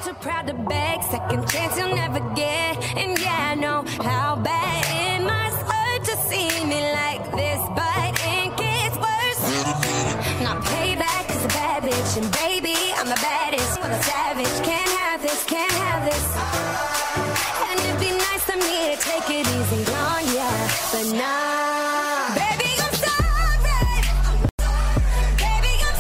I'm too proud to beg, second chance you'll never get. And yeah, I know how bad it must hurt to see me like this, but it gets worse. Not payback is a bad bitch, and baby, I'm the baddest for the savage. Can't have this, can't have this. And it'd be nice of me to take it easy on ya, but nah. Baby, I'm sorry. Baby, I'm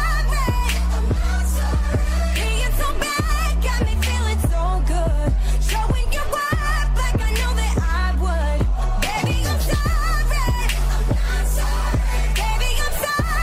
sorry. Being so bad got me feeling so good. Showing your worth like I know that I would. Baby, I'm sorry. Baby, I'm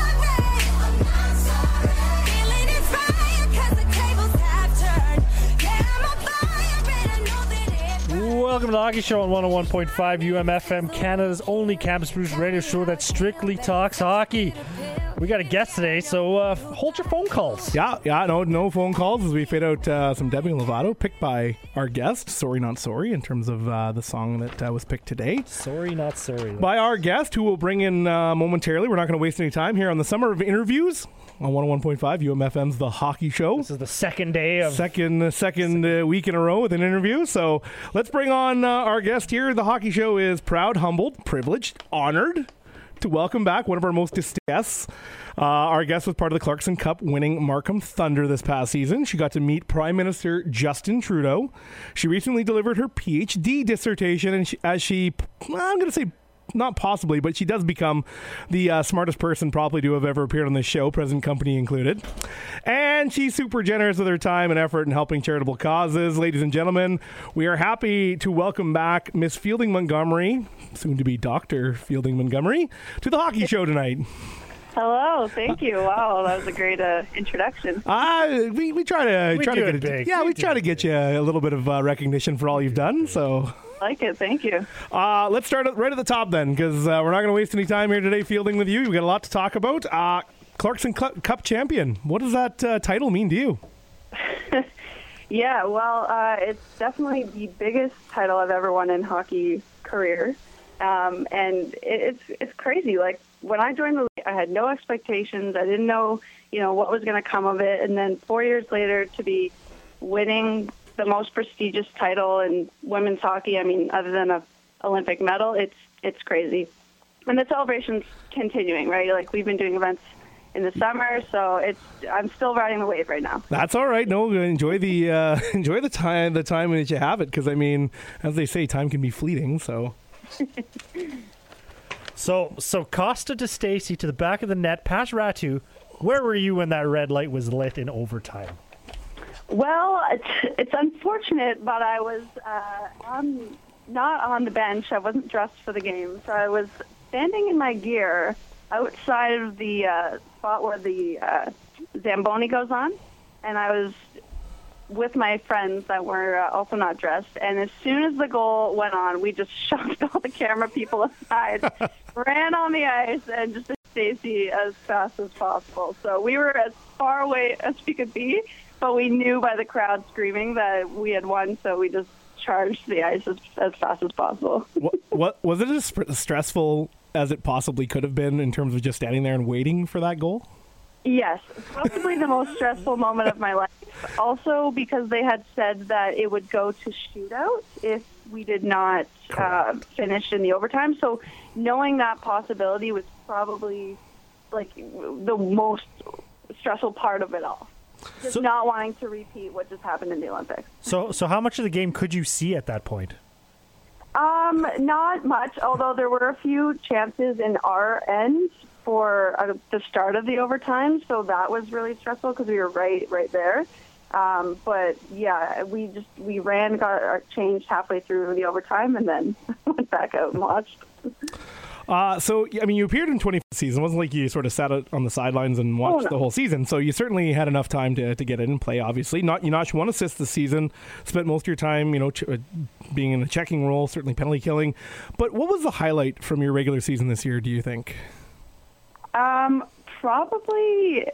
sorry. Feeling inspired 'cause the tables have turned. Yeah, I'm on fire and I know that it. Welcome to the Hockey Show on 101.5 UMFM, Canada's only Campus Bruce radio show that strictly talks hockey. We got a guest today, so hold your phone calls. Yeah, no phone calls as we fade out some Demi Lovato, picked by our guest, Sorry Not Sorry, in terms of the song that was picked today. Sorry, not sorry. By our guest, who we'll bring in momentarily. We're not going to waste any time here on the Summer of Interviews on 101.5 UMFM's The Hockey Show. This is the second day of... Second week in a row with an interview. So let's bring on our guest here. The Hockey Show is proud, humbled, privileged, honored to welcome back one of our most distinguished guests. Our guest was part of the Clarkson Cup winning Markham Thunder this past season. She got to meet Prime Minister Justin Trudeau. She recently delivered her PhD dissertation, and I'm going to say not possibly, but she does become the smartest person probably to have ever appeared on this show, present company included. And she's super generous with her time and effort in helping charitable causes. Ladies and gentlemen, we are happy to welcome back Miss Fielding Montgomery, soon to be Dr. Fielding Montgomery, to the Hockey Show tonight. Hello, thank you. Wow, that was a great introduction. We try to get it big. Yeah, we try to get you a little bit of recognition for all you've done. So. Like it, thank you. Let's start right at the top then, because we're not going to waste any time here today fielding with you. We've got a lot to talk about. Clarkson Cup champion. What does that title mean to you? Yeah, well, it's definitely the biggest title I've ever won in hockey career, and it's crazy. Like when I joined the league, I had no expectations. I didn't know, what was going to come of it, and then 4 years later to be winning the most prestigious title in women's hockey. I mean, other than an Olympic medal, it's crazy. And the celebration's continuing, right? Like we've been doing events in the summer, so I'm still riding the wave right now. That's all right. No, enjoy the time that you have it, because I mean, as they say, time can be fleeting. So, so Costa to Stacey to the back of the net, past Ratu. Where were you when that red light was lit in overtime? Well, it's unfortunate, but I was not on the bench. I wasn't dressed for the game, so I was standing in my gear outside of the spot where the Zamboni goes on, and I was with my friends that were also not dressed. And as soon as the goal went on, we just shoved all the camera people aside, ran on the ice, and just Stacey as fast as possible. So we were as far away as we could be. But we knew by the crowd screaming that we had won, so we just charged the ice as fast as possible. What was it as stressful as it possibly could have been in terms of just standing there and waiting for that goal? Yes, probably the most stressful moment of my life. Also because they had said that it would go to shootout if we did not finish in the overtime. So knowing that possibility was probably like the most stressful part of it all. Just not wanting to repeat what just happened in the Olympics. So how much of the game could you see at that point? Not much, although there were a few chances in our end for the start of the overtime, so that was really stressful because we were right there. But yeah, we ran, got our changed halfway through the overtime, and then went back out and watched. So, I mean, you appeared in 25th season. It wasn't like you sort of sat on the sidelines and watched the whole season. So you certainly had enough time to get in and play, obviously. You notched one assist this season, spent most of your time, being in the checking role, certainly penalty killing. But what was the highlight from your regular season this year, do you think? Probably,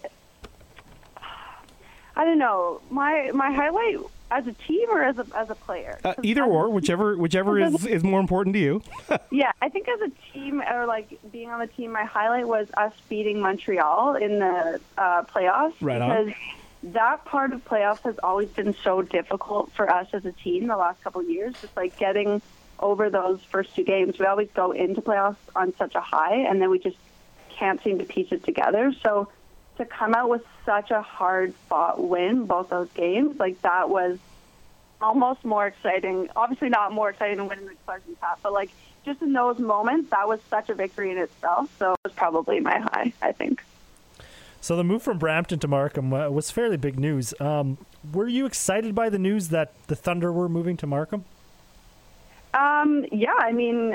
I don't know. My highlight as a team or as a player? Either or, whichever is more important to you. Yeah, I think as a team, or like being on the team, my highlight was us beating Montreal in the playoffs. Right on. Because that part of playoffs has always been so difficult for us as a team the last couple of years, just like getting over those first 2 games. We always go into playoffs on such a high, and then we just can't seem to piece it together. So to come out with such a hard-fought win, both those games, like that was almost more exciting. Obviously not more exciting than winning the Clarkson Cup, but like just in those moments, that was such a victory in itself. So it was probably my high, I think. So the move from Brampton to Markham was fairly big news. Were you excited by the news that the Thunder were moving to Markham? Yeah, I mean,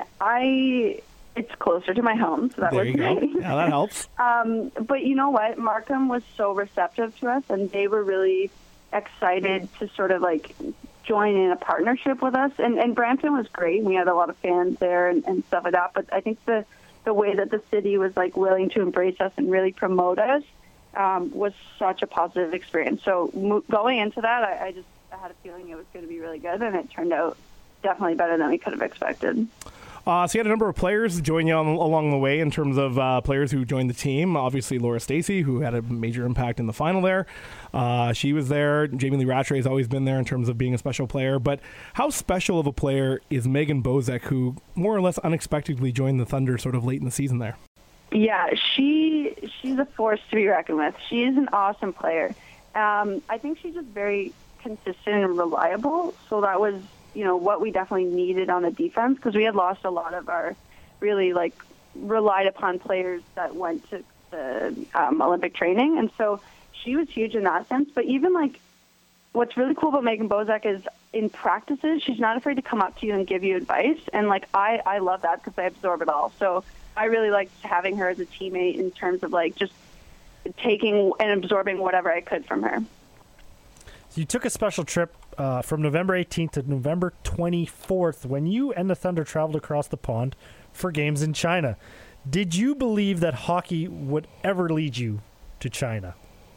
it's closer to my home, so that There was you go. nice. Yeah, that helps. But you know what? Markham was so receptive to us, and they were really excited to sort of like join in a partnership with us. And Brampton was great. We had a lot of fans there and stuff like that. But I think the way that the city was like willing to embrace us and really promote us was such a positive experience. So going into that, I had a feeling it was going to be really good, and it turned out definitely better than we could have expected. So you had a number of players join you along the way in terms of players who joined the team. Obviously, Laura Stacey, who had a major impact in the final there. She was there. Jamie Lee Rattray has always been there in terms of being a special player. But how special of a player is Megan Bozek, who more or less unexpectedly joined the Thunder sort of late in the season there? Yeah, she's a force to be reckoned with. She is an awesome player. I think she's just very consistent and reliable. So that was, what we definitely needed on the defense, because we had lost a lot of our really like relied upon players that went to the Olympic training. And so she was huge in that sense. But even like what's really cool about Megan Bozek is in practices, she's not afraid to come up to you and give you advice. And like, I love that because I absorb it all. So I really liked having her as a teammate in terms of like just taking and absorbing whatever I could from her. So you took a special trip from November 18th to November 24th when you and the Thunder traveled across the pond for games in China. Did you believe that hockey would ever lead you to China?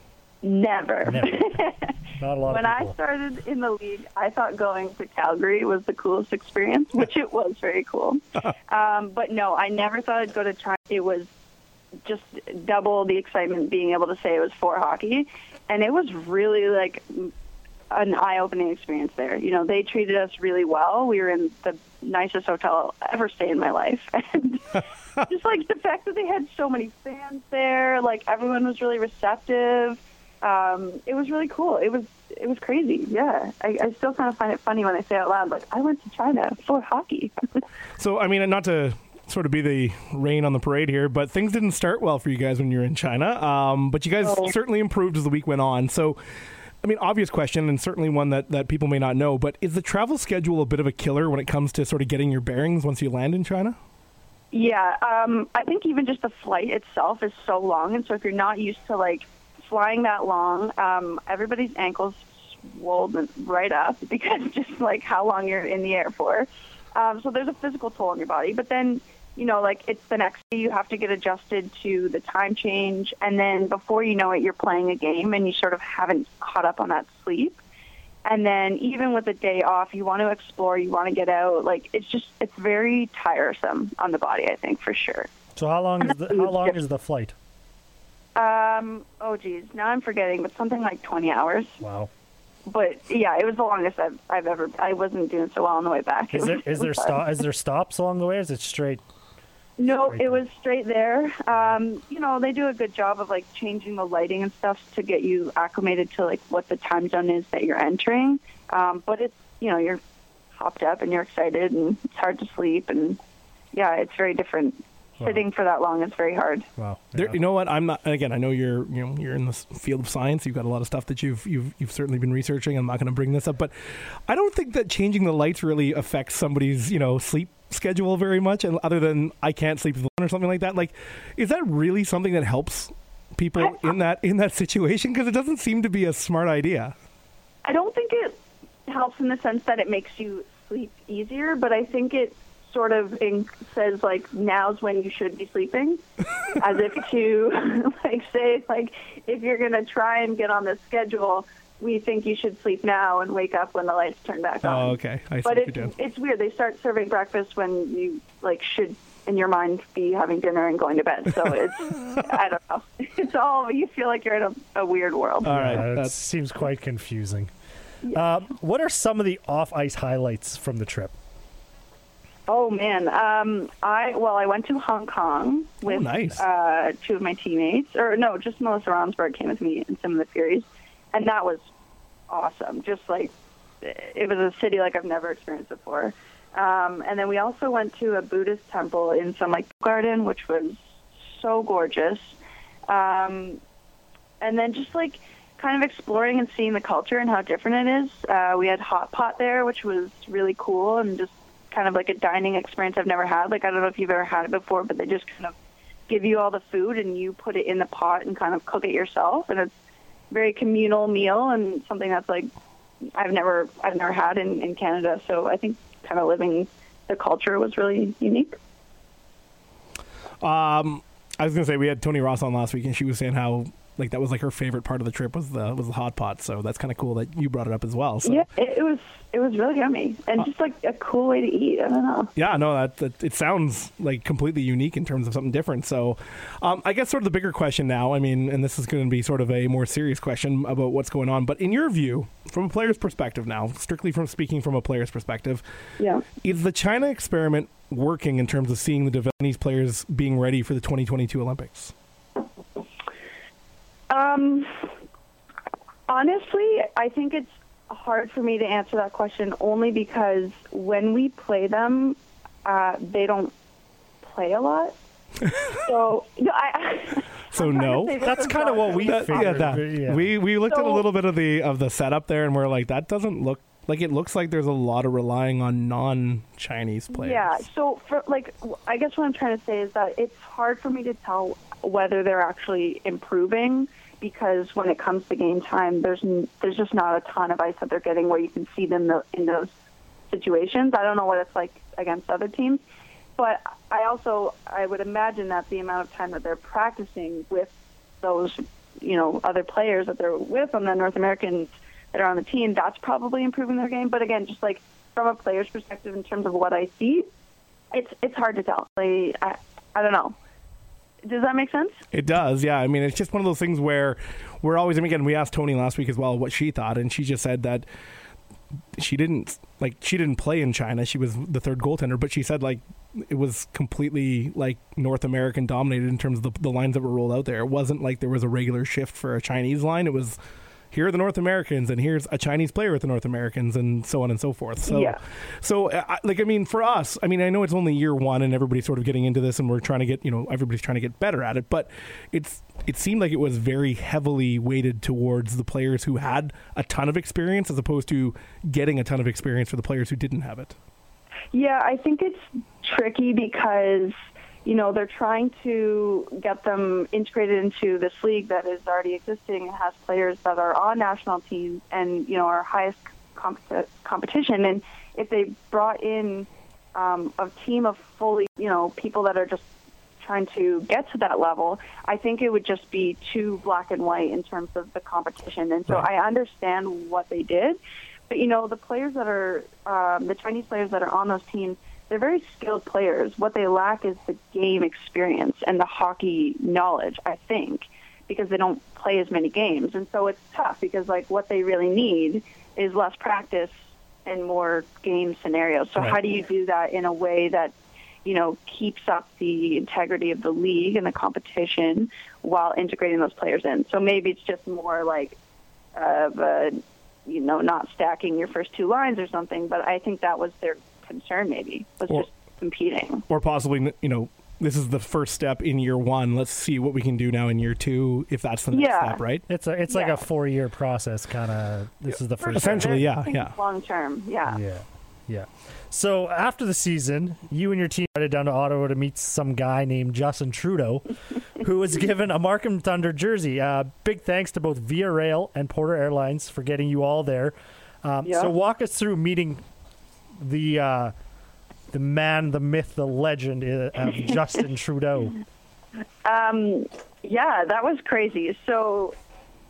Never. Not a lot when of people. I started in the league, I thought going to Calgary was the coolest experience, which it was very cool. But no, I never thought I'd go to China. It was just double the excitement being able to say it was for hockey. And it was really like an eye-opening experience there. They treated us really well. We were in the nicest hotel I'll ever stay in my life. And just like the fact that they had so many fans there, like everyone was really receptive. It was really cool. It was crazy. Yeah. I still kind of find it funny when I say it out loud, like, I went to China for hockey. So, I mean, not to sort of be the rain on the parade here, but things didn't start well for you guys when you were in China. But you guys certainly improved as the week went on. So, I mean, obvious question, and certainly one that people may not know, but is the travel schedule a bit of a killer when it comes to sort of getting your bearings once you land in China? Yeah, I think even just the flight itself is so long, and so if you're not used to, like, flying that long, everybody's ankles swollen right up because just, like, how long you're in the air for. So there's a physical toll on your body, but then, like it's the next day you have to get adjusted to the time change. And then before you know it, you're playing a game and you sort of haven't caught up on that sleep. And then even with a day off, you want to explore, you want to get out. Like it's very tiresome on the body, I think, for sure. So how long is the flight? Oh geez, now I'm forgetting, but something like 20 hours. Wow. But yeah, it was the longest I've ever. I wasn't doing so well on the way back. Is there stops along the way? Or is it straight? No, it was straight there. They do a good job of like changing the lighting and stuff to get you acclimated to like what the time zone is that you're entering. But it's you're hopped up and you're excited and it's hard to sleep and yeah, it's very different. Wow. Sitting for that long is very hard. Wow. There, you know what? I'm not. Again, I know you're in the field of science. You've got a lot of stuff that you've certainly been researching. I'm not going to bring this up, but I don't think that changing the lights really affects somebody's sleep schedule very much. And other than I can't sleep or something like that, like is that really something that helps people in that situation? Because it doesn't seem to be a smart idea. I don't think it helps in the sense that it makes you sleep easier, but I think it sort of says like now's when you should be sleeping, as if to like say like if you're gonna try and get on this schedule, we think you should sleep now and wake up when the lights turn back on. Oh, okay. I see but what you're doing. It's weird. They start serving breakfast when you like should in your mind be having dinner and going to bed. So it's, I don't know. It's all, you feel like you're in a weird world. All right. That seems quite confusing. What are some of the off-ice highlights from the trip? Oh, man. I went to Hong Kong with nice. 2 of my teammates. Or, no, just Melissa Ronsberg came with me and some of the Furies. And that was awesome. Just like, it was a city like I've never experienced before. And then we also went to a Buddhist temple in some like garden, which was so gorgeous. And then just like kind of exploring and seeing the culture and how different it is. We had hot pot there, which was really cool, and just kind of like a dining experience I've never had. Like, I don't know if you've ever had it before, but they just kind of give you all the food and you put it in the pot and kind of cook it yourself. And it's a very communal meal and something that's like I've never had in Canada. So I think kind of living the culture was really unique. I was going to say, we had Tony Ross on last week, and she was saying how like that was like her favorite part of the trip was the hot pot. So that's kind of cool that you brought it up as well. So. Yeah, it was really yummy and just like a cool way to eat. I don't know. Yeah, no, that it sounds like completely unique in terms of something different. So I guess sort of the bigger question now, I mean, and this is going to be sort of a more serious question about what's going on, but in your view, from a player's perspective now, strictly from speaking from a player's perspective, is the China experiment working in terms of seeing the Japanese players being ready for the 2022 Olympics? Honestly, I think it's hard for me to answer that question only because when we play them, they don't play a lot. So, no, that's kind of what we figured. We looked at a little bit of the setup there, and we're like, that doesn't look like it. Looks like there's a lot of relying on non-Chinese players. Yeah. So, I guess what I'm trying to say is that it's hard for me to tell whether they're actually improving, because when it comes to game time, there's just not a ton of ice that they're getting where you can see them in those situations. I don't know what it's like against other teams, but I would imagine that the amount of time that they're practicing with those, other players that they're with on the North Americans that are on the team, that's probably improving their game. But again, just like from a player's perspective in terms of what I see, it's hard to tell. I don't know. Does that make sense? It does, yeah. I mean, it's just one of those things where we're always, and again, we asked Tony last week as well what she thought, and she just said that she didn't play in China. She was the third goaltender, but she said like it was completely like North American dominated in terms of the lines that were rolled out there. It wasn't like there was a regular shift for a Chinese line. It was, here are the North Americans, and here's a Chinese player with the North Americans, and so on and so forth. So, yeah. For us, I know it's only year one, and everybody's sort of getting into this, and we're trying to get, everybody's trying to get better at it. But it seemed like it was very heavily weighted towards the players who had a ton of experience, as opposed to getting a ton of experience for the players who didn't have it. Yeah, I think it's tricky because they're trying to get them integrated into this league that is already existing and has players that are on national teams and, our highest competition. And if they brought in a team of fully, people that are just trying to get to that level, I think it would just be too black and white in terms of the competition. And so I understand what they did. But, the players that are, the Chinese players that are on those teams, they're very skilled players. What they lack is the game experience and the hockey knowledge, I think, because they don't play as many games. And so it's tough because, what they really need is less practice and more game scenarios. So how do you do that in a way that, keeps up the integrity of the league and the competition while integrating those players in? So maybe it's just more not stacking your first two lines or something, but I think that was their concern just competing. Or possibly, this is the first step in year one. Let's see what we can do now in year two, if that's the next step, right? It's like a 4-year process, kind of. This is the first essentially, step. yeah. Long term, yeah. So after the season, you and your team headed down to Ottawa to meet some guy named Justin Trudeau, who was given a Markham Thunder jersey. Big thanks to both Via Rail and Porter Airlines for getting you all there. So walk us through meeting the man, the myth, the legend of Justin Trudeau. That was crazy. So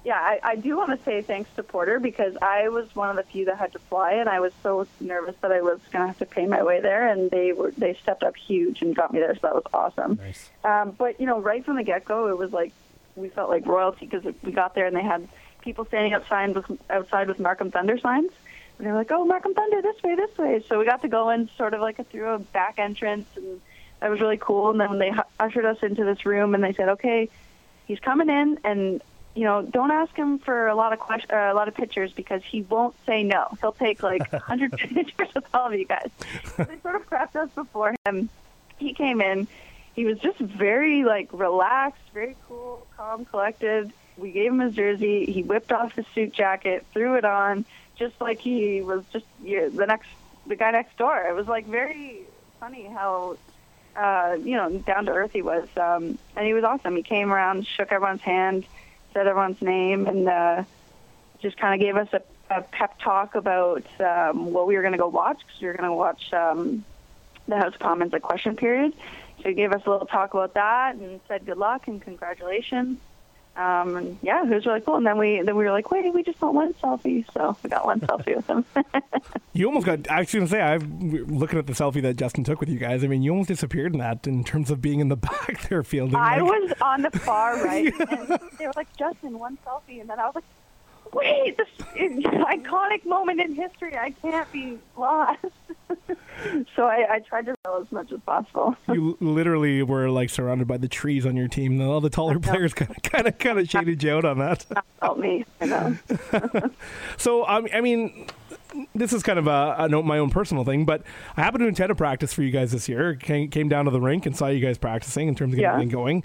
Yeah, I do want to say thanks to Porter because I was one of the few that had to fly, and I was so nervous that I was going to have to pay my way there, and they stepped up huge and got me there, so that was awesome. Nice. But, right from the get-go, it was like we felt like royalty because we got there and they had people standing outside with Markham Thunder signs, and they were like, oh, Markham Thunder, this way. So we got to go in sort of like through a back entrance, and that was really cool. And then when they ushered us into this room and they said, okay, he's coming in, and don't ask him for a lot of pictures because he won't say no. He'll take like 100 pictures with all of you guys. So they sort of prepped us before him. He came in. He was just very relaxed, very cool, calm, collected. We gave him his jersey. He whipped off his suit jacket, threw it on, just like he was just the guy next door. It was very funny how down to earth he was, and he was awesome. He came around, shook everyone's hand, said everyone's name, and just kind of gave us a pep talk about what we were going to go watch, because we were going to watch the House of Commons question period. So he gave us a little talk about that and said good luck and congratulations. And yeah, it was really cool. And then we were like, wait, we just want one selfie. So we got one selfie with him. You almost got, I was going to say, I'm looking at the selfie that Justin took with you guys. I mean, you almost disappeared in that in terms of being in the back there fielding. I was on the far right. And they were like, Justin, one selfie. And then I was like, wait, this iconic moment in history. I can't be lost. So I tried to know as much as possible. You literally were surrounded by the trees on your team. All the taller players kind of shaded you out on that. Not help me, I know. So I mean, this is kind of my own personal thing, but I happened to attend a practice for you guys this year. Came down to the rink and saw you guys practicing in terms of getting everything going.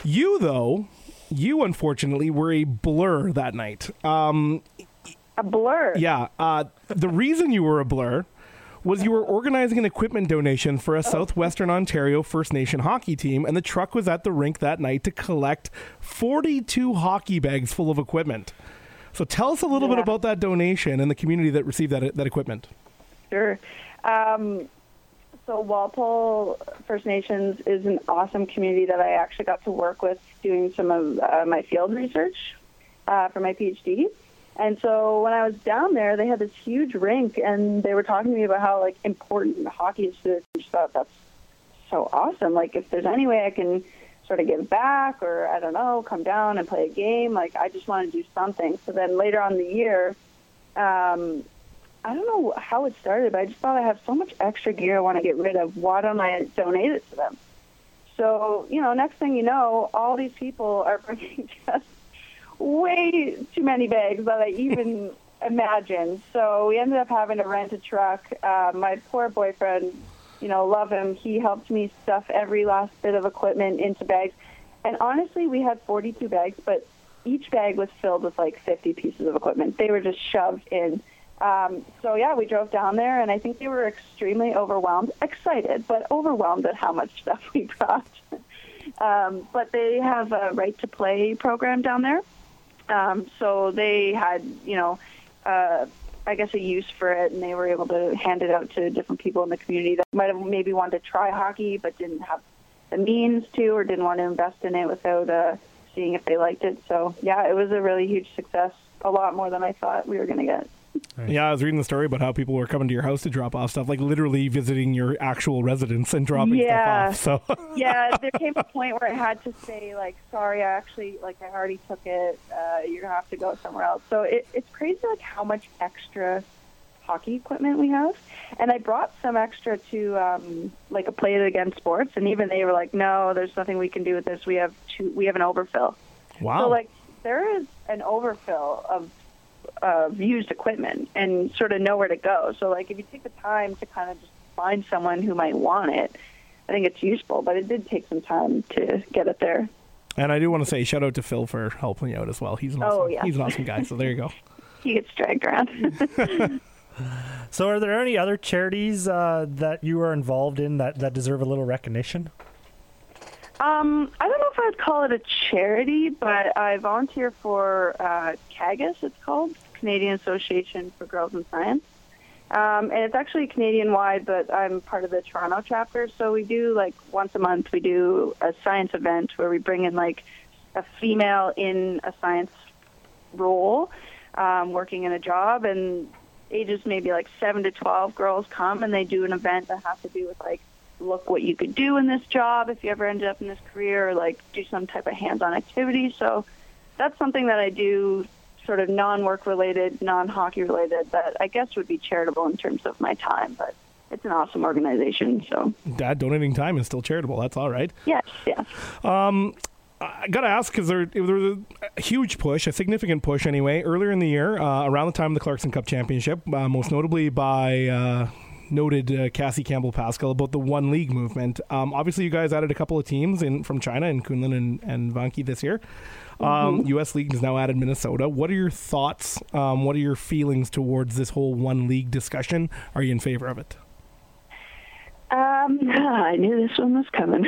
You unfortunately were a blur that night. A blur? Yeah. The reason you were a blur was you were organizing an equipment donation for a Southwestern Ontario First Nation hockey team, and the truck was at the rink that night to collect 42 hockey bags full of equipment. So tell us a little bit about that donation and the community that received that equipment. Sure. So Walpole First Nations is an awesome community that I actually got to work with doing some of my field research for my PhD. And so when I was down there, they had this huge rink, and they were talking to me about how important hockey is to their team. I just thought that's so awesome. If there's any way I can sort of give back, or I don't know, come down and play a game, I just want to do something. So then later on in the year, I don't know how it started, but I just thought I have so much extra gear I want to get rid of. Why don't I donate it to them? So, next thing you know, all these people are bringing just way too many bags that I even imagined. So we ended up having to rent a truck. My poor boyfriend, love him. He helped me stuff every last bit of equipment into bags. And honestly, we had 42 bags, but each bag was filled with 50 pieces of equipment. They were just shoved in. So yeah, we drove down there, and I think they were extremely excited, but overwhelmed at how much stuff we brought. But they have a right to play program down there. So they had, I guess a use for it, and they were able to hand it out to different people in the community that might have maybe wanted to try hockey but didn't have the means to, or didn't want to invest in it without seeing if they liked it. So yeah, it was a really huge success, a lot more than I thought we were going to get. Yeah, I was reading the story about how people were coming to your house to drop off stuff, literally visiting your actual residence and dropping stuff off. So yeah, there came a point where I had to say, sorry, I already took it. You're going to have to go somewhere else. So it's crazy, how much extra hockey equipment we have. And I brought some extra to, a Play It Again Sports, and even they were like, no, there's nothing we can do with this. We have an overfill. Wow. So, there is an overfill of used equipment and sort of nowhere to go. So if you take the time to kind of just find someone who might want it, I think it's useful, but it did take some time to get it there. And I do want to say shout out to Phil for helping you out as well. He's an awesome guy. So there you go. He gets dragged around. So are there any other charities that you are involved in that deserve a little recognition? I don't know if I'd call it a charity, but I volunteer for CAGIS, it's called, Canadian Association for Girls in Science. And it's actually Canadian-wide, but I'm part of the Toronto chapter. So we do, once a month, we do a science event where we bring in, a female in a science role, working in a job, and ages maybe like 7 to 12 girls come and they do an event that has to do with like, look what you could do in this job if you ever ended up in this career, or like do some type of hands-on activity. So that's something that I do, sort of non-work related, non-hockey related, that I guess would be charitable in terms of my time, but it's an awesome organization. So Dad, donating time is still charitable. That's all right. yes. I got to ask, because there was a huge push, a significant push anyway, earlier in the year, around the time of the Clarkson Cup Championship, most notably by noted Cassie Campbell-Pascal, about the One League movement. Obviously, you guys added a couple of teams from China, in Kunlun and Vanke this year. U.S. League has now added Minnesota. What are your thoughts? What are your feelings towards this whole One League discussion? Are you in favor of it? I knew this one was coming.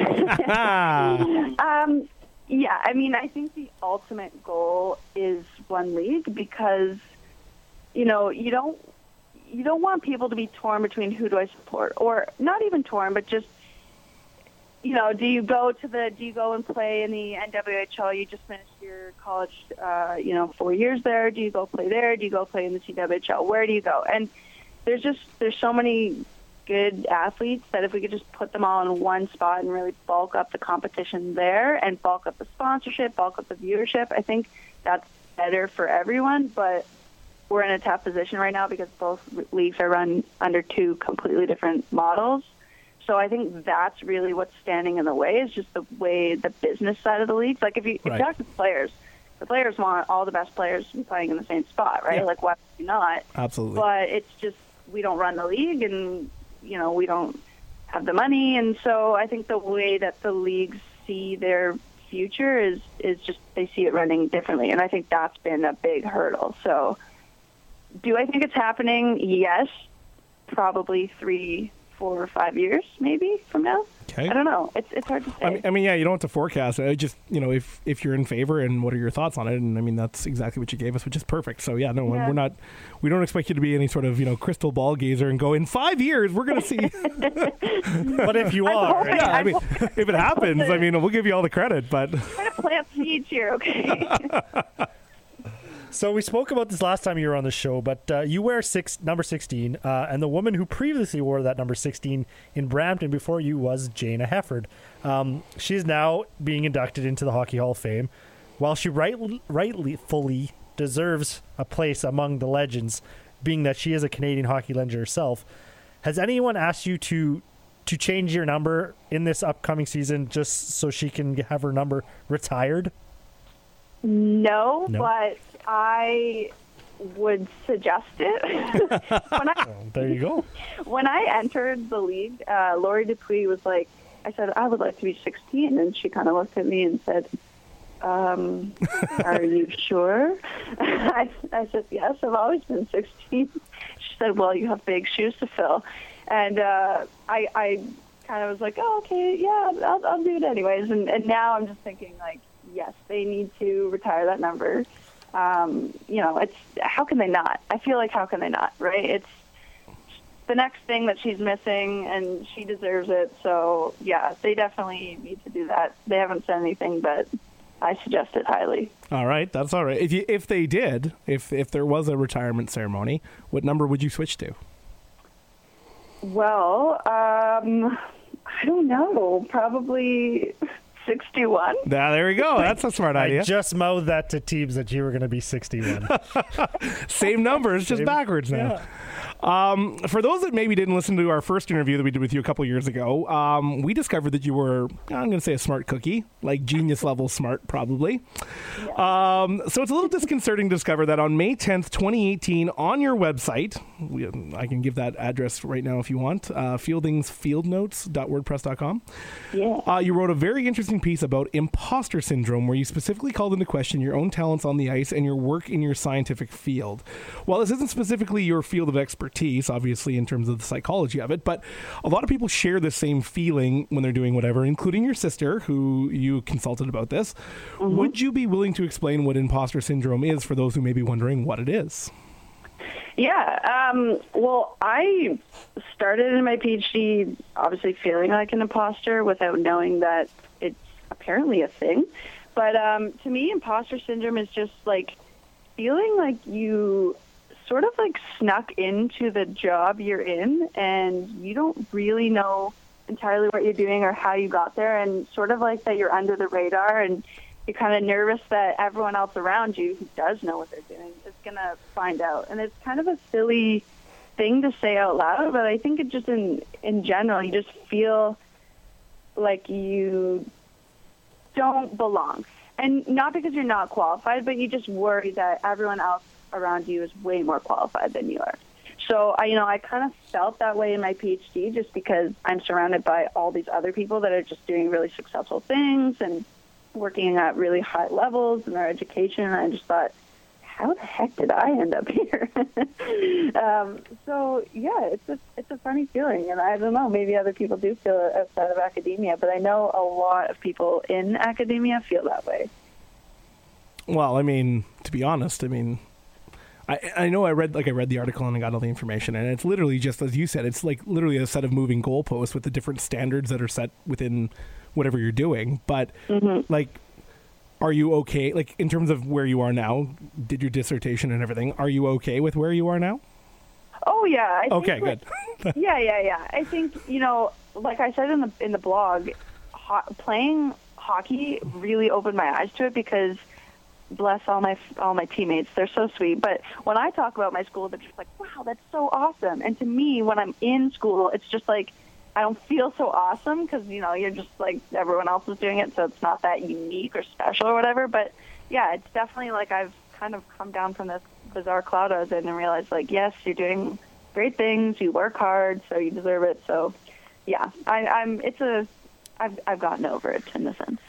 Yeah, I mean, I think the ultimate goal is One League, because, you don't want people to be torn between who do I support, or not even torn, but just, do you go and play in the NWHL? You just finished your college, 4 years there. Do you go play there? Do you go play in the CWHL? Where do you go? And there's so many good athletes that if we could just put them all in one spot and really bulk up the competition there and bulk up the sponsorship, bulk up the viewership, I think that's better for everyone. But we're in a tough position right now because both leagues are run under two completely different models. So I think that's really what's standing in the way, is just the way the business side of the leagues. Like if you talk to the players want all the best players to be playing in the same spot, right? Yeah. Like why would you not? Absolutely. But it's just, we don't run the league, and we don't have the money. And so I think the way that the leagues see their future is just, they see it running differently. And I think that's been a big hurdle. So do I think it's happening? Yes, probably 3, 4, or 5 years maybe from now. Okay. I don't know. It's hard to say. I mean, yeah, you don't have to forecast it. Just, if you're in favor, and what are your thoughts on it? And I mean, that's exactly what you gave us, which is perfect. So yeah, no, we don't expect you to be any sort of, crystal ball gazer and go, in 5 years, we're going to see. But if you are, yeah, I mean, if it happens, I mean, we'll give you all the credit, but. I'm trying to plant seeds here, okay? So we spoke about this last time you were on the show, but you wear number 16, and the woman who previously wore that number 16 in Brampton before you was Jayna Hefford. She is now being inducted into the Hockey Hall of Fame. While she rightfully deserves a place among the legends, being that she is a Canadian hockey legend herself, has anyone asked you to change your number in this upcoming season just so she can have her number retired? No, but I would suggest it. There you go. When I entered the league, Lori Dupuis was like, I said, I would like to be 16. And she kind of looked at me and said, are you sure? I said, yes, I've always been 16. She said, well, you have big shoes to fill. And I kind of was like, oh, okay, yeah, I'll do it anyways. And now I'm just thinking, like, yes, they need to retire that number. It's, how can they not? I feel like, how can they not, right? It's the next thing that she's missing, and she deserves it. So, yeah, they definitely need to do that. They haven't said anything, but I suggest it highly. All right, that's all right. If they did, if there was a retirement ceremony, what number would you switch to? Well, I don't know. Probably 61. There we go. That's a smart idea. I just mouthed that to teams that you were going to be 61. Same numbers, just backwards now. Yeah. For those that maybe didn't listen to our first interview that we did with you a couple years ago, we discovered that you were, I'm going to say, a smart cookie, like genius level smart, probably. Yeah. So it's a little disconcerting to discover that on May 10th, 2018, on your website, I can give that address right now if you want, fieldingsfieldnotes.wordpress.com. Yeah. You wrote a very interesting piece about imposter syndrome, where you specifically called into question your own talents on the ice and your work in your scientific field. While this isn't specifically your field of expertise, obviously, in terms of the psychology of it, but a lot of people share the same feeling when they're doing whatever, including your sister, who you consulted about this. Mm-hmm. Would you be willing to explain what imposter syndrome is for those who may be wondering what it is? Yeah. Well, I started in my PhD obviously feeling like an imposter without knowing that it's apparently a thing. But to me, imposter syndrome is just like feeling like you sort of like snuck into the job you're in and you don't really know entirely what you're doing or how you got there, and sort of like that you're under the radar and you're kind of nervous that everyone else around you who does know what they're doing is going to find out. And it's kind of a silly thing to say out loud, but I think it just in general, you just feel like you don't belong. And not because you're not qualified, but you just worry that everyone else around you is way more qualified than you are. So, I kind of felt that way in my PhD just because I'm surrounded by all these other people that are just doing really successful things and working at really high levels in their education. And I just thought, how the heck did I end up here? So, yeah, it's a funny feeling. And I don't know, maybe other people do feel it outside of academia, but I know a lot of people in academia feel that way. Well, to be honest, I know I read the article and I got all the information, and it's literally just, as you said, it's like literally a set of moving goalposts with the different standards that are set within whatever you're doing. But are you okay? Like, in terms of where you are now, did your dissertation and everything, are you okay with where you are now? Oh yeah. Okay, good. Yeah. I think, like I said in the blog, playing hockey really opened my eyes to it because, bless all my teammates, they're so sweet. But when I talk about my school, they're just like, wow, that's so awesome. And to me, when I'm in school, it's just like, I don't feel so awesome because, you're just like everyone else is doing it. So it's not that unique or special or whatever. But yeah, it's definitely like I've kind of come down from this bizarre cloud I was in and realized, like, yes, you're doing great things. You work hard, so you deserve it. So yeah, I've gotten over it in a sense.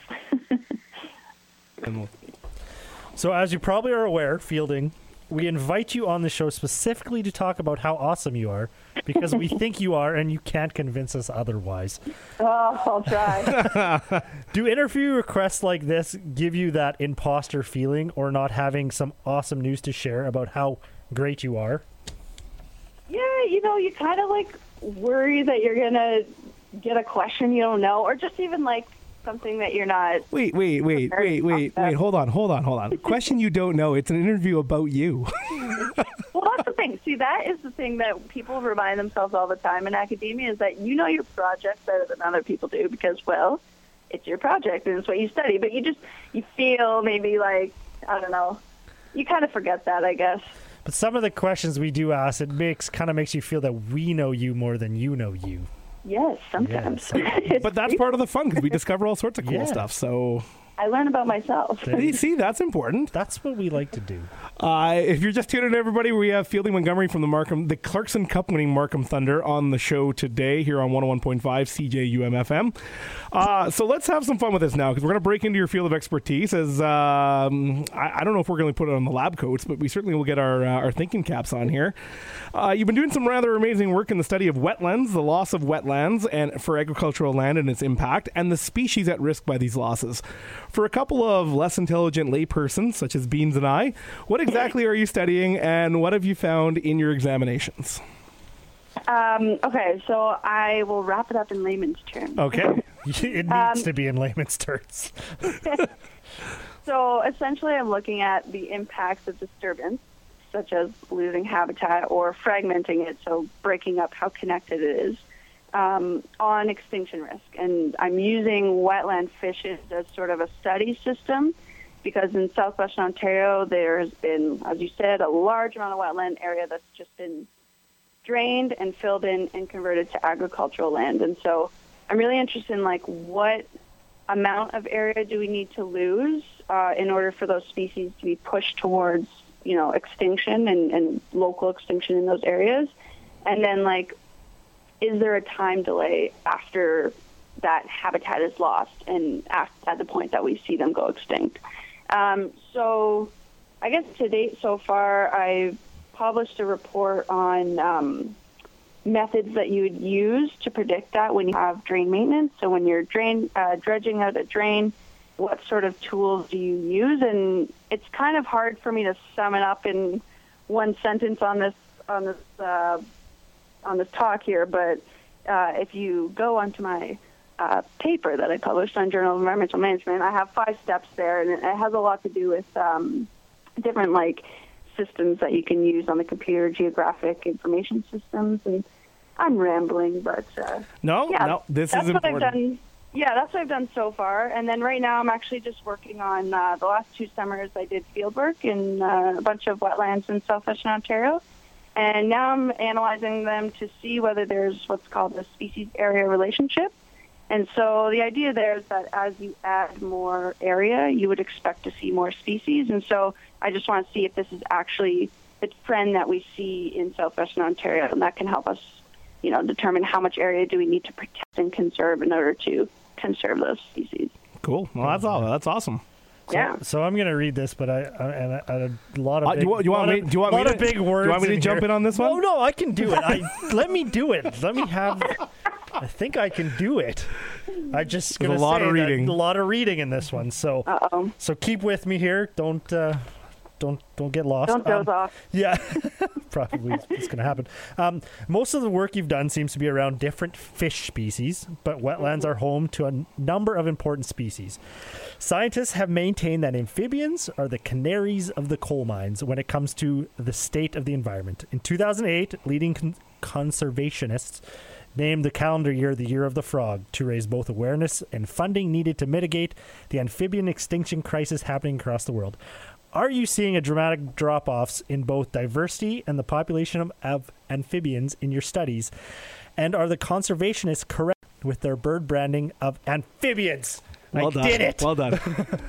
So as you probably are aware, Fielding, we invite you on the show specifically to talk about how awesome you are because we think you are and you can't convince us otherwise. Oh, I'll try. Do interview requests like this give you that imposter feeling or not having some awesome news to share about how great you are? Yeah, you kind of like worry that you're going to get a question you don't know, or just even like something that you're not. Wait. Hold on. Question you don't know. It's an interview about you. Well, that's the thing. See, that is the thing that people remind themselves all the time in academia is that you know your project better than other people do because, well, it's your project and it's what you study. But you feel maybe like, I don't know, you kind of forget that, I guess. But some of the questions we do ask, it kind of makes you feel that we know you more than you know you. Yes, sometimes. Yes. But that's part of the fun because we discover all sorts of cool stuff. So I learn about myself. See, that's important. That's what we like to do. If you're just tuning in, everybody, we have Fielding Montgomery from the Clarkson Cup winning Markham Thunder on the show today here on 101.5 CJUM-FM. So let's have some fun with this now because we're going to break into your field of expertise. As I don't know if we're going to put it on the lab coats, but we certainly will get our thinking caps on here. You've been doing some rather amazing work in the study of wetlands, the loss of wetlands and for agricultural land and its impact, and the species at risk by these losses. For a couple of less intelligent laypersons, such as Beans and I, what exactly are you studying, and what have you found in your examinations? Okay, so I will wrap it up in layman's terms. Okay. It needs to be in layman's terms. So essentially I'm looking at the impacts of disturbance, such as losing habitat or fragmenting it, so breaking up how connected it is, on extinction risk. And I'm using wetland fishes as sort of a study system because in southwestern Ontario there has been, as you said, a large amount of wetland area that's just been drained and filled in and converted to agricultural land. And so I'm really interested in like what amount of area do we need to lose in order for those species to be pushed towards, extinction and local extinction in those areas. And then like, is there a time delay after that habitat is lost and at the point that we see them go extinct? So I guess to date so far, I've published a report on methods that you would use to predict that when you have drain maintenance. So when you're dredging out a drain, what sort of tools do you use? And it's kind of hard for me to sum it up in one sentence on this talk here, but if you go onto my paper that I published on Journal of Environmental Management, I have 5 steps there, and it has a lot to do with different like systems that you can use on the computer, geographic information systems. And I'm rambling, but no, this is what important. I've done. Yeah, that's what I've done so far. And then right now I'm actually just working on the last 2 summers I did field work in a bunch of wetlands in southwestern Ontario. And now I'm analyzing them to see whether there's what's called a species-area relationship. And so the idea there is that as you add more area, you would expect to see more species. And so I just want to see if this is actually the trend that we see in southwestern Ontario, and that can help us, determine how much area do we need to protect and conserve in order to conserve those species. Cool. Well, that's awesome. Yeah. So I'm going to read this, but I a lot of big, do you want me to big words. Do you want me to jump in on this one? Oh no, I can do it. Let me do it. Let me have. I think I can do it. I just There's gonna a lot say of reading. a lot of reading in this one. So so keep with me here. Don't get lost. Don't doze off. Yeah, probably it's going to happen. Most of the work you've done seems to be around different fish species, but wetlands are home to a number of important species. Scientists have maintained that amphibians are the canaries of the coal mines when it comes to the state of the environment. In 2008, leading conservationists named the calendar year the Year of the Frog to raise both awareness and funding needed to mitigate the amphibian extinction crisis happening across the world. Are you seeing a dramatic drop-offs in both diversity and the population of amphibians in your studies? And are the conservationists correct with their bird branding of amphibians? Well done. Did it. Well done.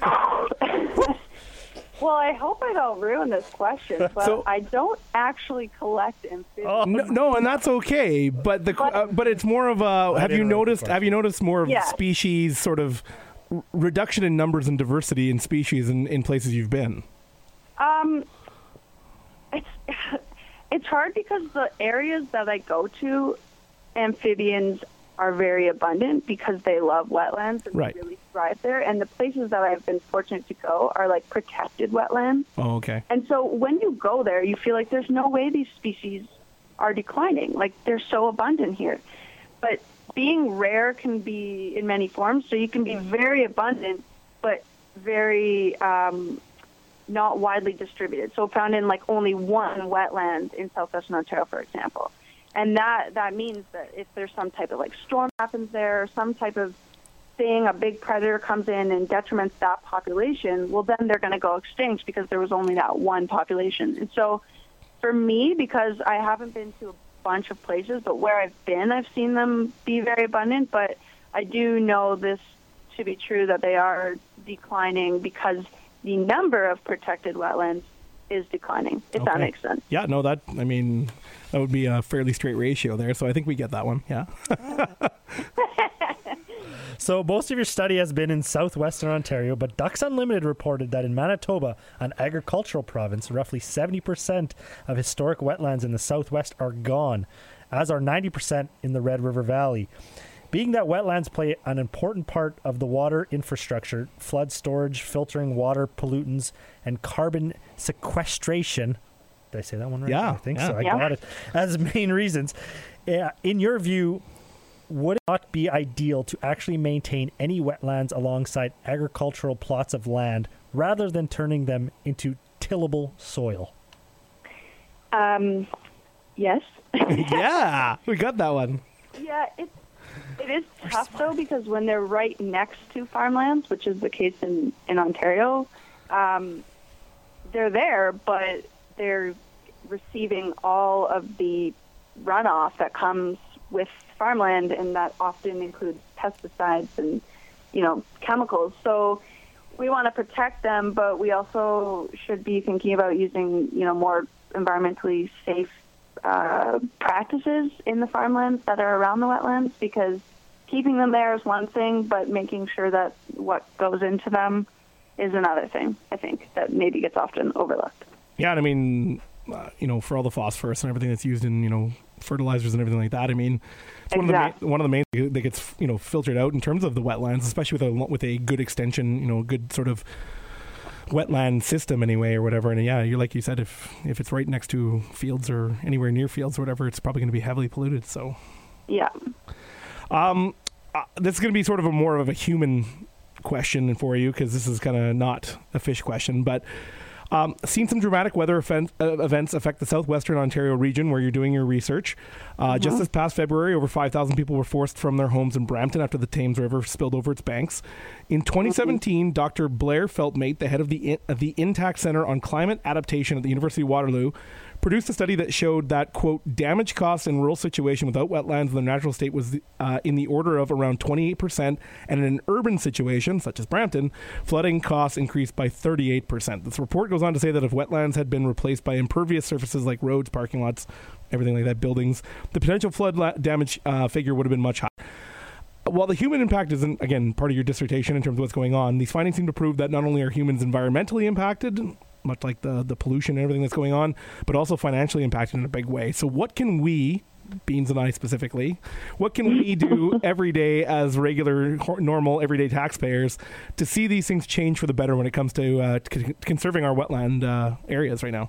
Well, I hope I don't ruin this question, but I don't actually collect amphibians. Oh. No, and that's okay. But but it's more of a. Have you noticed more of species sort of reduction in numbers and diversity in species in places you've been? It's hard because the areas that I go to, amphibians are very abundant because they love wetlands and Right. they really thrive there. And the places that I've been fortunate to go are like protected wetlands. Oh, okay. And so when you go there, you feel like there's no way these species are declining. Like they're so abundant here. But being rare can be in many forms. So you can be very abundant, but very not widely distributed. So found in like only one wetland in southwestern Ontario, for example. And that means that if there's some type of like storm happens there, some type of thing, a big predator comes in and detriments that population, well, then they're going to go extinct because there was only that one population. And so for me, because I haven't been to a bunch of places, but where I've been, I've seen them be very abundant. But I do know this to be true, that they are declining because the number of protected wetlands is declining, if that makes sense. Yeah, no, that would be a fairly straight ratio there. So I think we get that one. Yeah. So most of your study has been in southwestern Ontario, but Ducks Unlimited reported that in Manitoba, an agricultural province, roughly 70% of historic wetlands in the southwest are gone, as are 90% in the Red River Valley. Being that wetlands play an important part of the water infrastructure, flood storage, filtering water pollutants, and carbon sequestration. Did I say that one right? Yeah. I think so. I got it. As main reasons. In your view, would it not be ideal to actually maintain any wetlands alongside agricultural plots of land rather than turning them into tillable soil? Yes. Yeah, we got that one. Yeah, it is tough, though, because when they're right next to farmlands, which is the case in Ontario, they're there, but they're receiving all of the runoff that comes with farmland, and that often includes pesticides and, chemicals. So we want to protect them, but we also should be thinking about using, more environmentally safe practices in the farmlands that are around the wetlands, because keeping them there is one thing, but making sure that what goes into them is another thing, I think, that maybe gets often overlooked. Yeah, and I mean, for all the phosphorus and everything that's used in, fertilizers and everything like that, I mean, it's one of the main that gets, filtered out in terms of the wetlands, especially with a good extension, good sort of wetland system anyway, or whatever. And yeah, like you said, if it's right next to fields or anywhere near fields or whatever, it's probably going to be heavily polluted. So yeah. This is going to be sort of more of a human question for you, because this is kind of not a fish question, but Seen some dramatic weather events affect the southwestern Ontario region where you're doing your research. Just this past February, over 5,000 people were forced from their homes in Brampton after the Thames River spilled over its banks. In 2017, Dr. Blair Feltmate, the head of the Intact Centre on Climate Adaptation at the University of Waterloo, produced a study that showed that, quote, damage costs in rural situation without wetlands in their natural state was in the order of around 28%, and in an urban situation, such as Brampton, flooding costs increased by 38%. This report goes on to say that if wetlands had been replaced by impervious surfaces like roads, parking lots, everything like that, buildings, the potential flood damage figure would have been much higher. While the human impact isn't, again, part of your dissertation in terms of what's going on, these findings seem to prove that not only are humans environmentally impacted, much like the pollution and everything that's going on, but also financially impacted in a big way. So what can we, Beans and I specifically, what can we do every day as regular, normal, everyday taxpayers to see these things change for the better when it comes to conserving our wetland areas right now?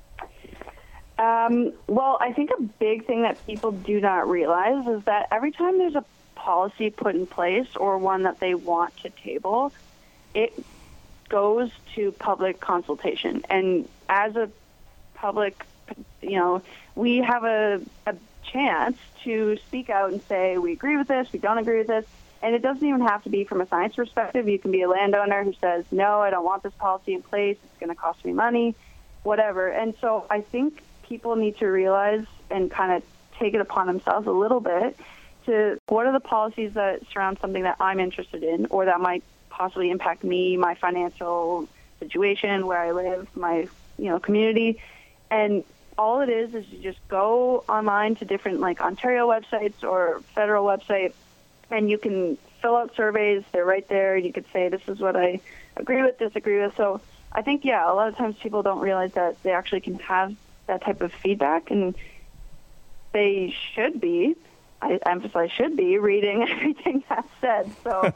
Well, I think a big thing that people do not realize is that every time there's a policy put in place or one that they want to table, it goes to public consultation. And as a public, we have a chance to speak out and say, we agree with this, we don't agree with this. And it doesn't even have to be from a science perspective. You can be a landowner who says, no, I don't want this policy in place. It's going to cost me money, whatever. And so I think people need to realize and kind of take it upon themselves a little bit to what are the policies that surround something that I'm interested in or that might possibly impact me, my financial situation, where I live, my community. And all it is you just go online to different like Ontario websites or federal website, and you can fill out surveys. They're right there. You could say, this is what I agree with, disagree with. So I think, a lot of times people don't realize that they actually can have that type of feedback, and they should be, I emphasize should be, reading everything that's said. So,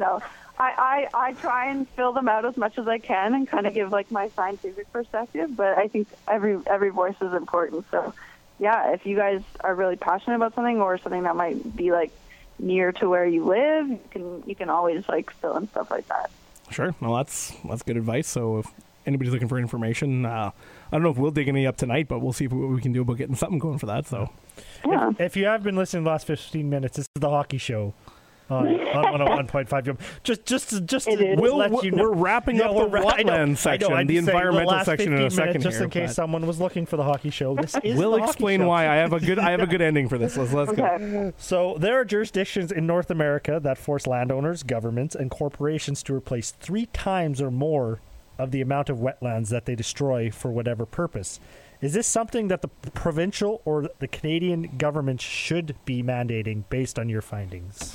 I try and fill them out as much as I can and kind of give like my scientific perspective, but I think every voice is important. So, if you guys are really passionate about something or something that might be like near to where you live, you can always like fill in stuff like that. Sure. Well, that's good advice. So if anybody's looking for information, I don't know if we'll dig any up tonight, but we'll see what we can do about getting something going for that. So, if you have been listening the last 15 minutes, this is the Hockey Show on 101.5. Just let you know. We're wrapping up the wetland section, the environmental section in a second just here, in case someone was looking for the Hockey Show. This is we'll the explain Hockey Show. why. I have a good ending for this. Let's go. So there are jurisdictions in North America that force landowners, governments, and corporations to replace 3 times or more of the amount of wetlands that they destroy for whatever purpose. Is this something that the provincial or the Canadian government should be mandating based on your findings?